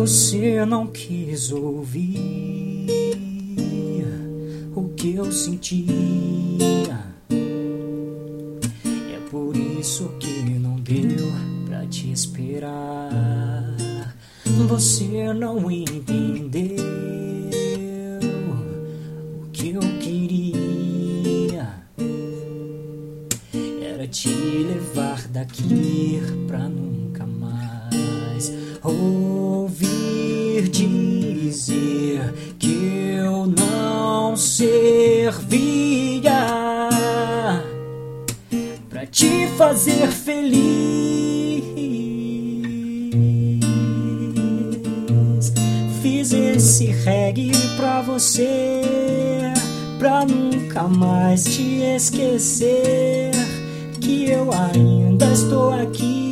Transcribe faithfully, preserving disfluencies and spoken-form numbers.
você não quis ouvir o que eu sentia. É por isso que não deu pra te esperar. Você não entendeu o que eu queria. Era te levar daqui pra nunca mais ouvir dizer que eu não servia pra te fazer feliz. Fiz esse reggae pra você, pra nunca mais te esquecer que eu ainda estou aqui.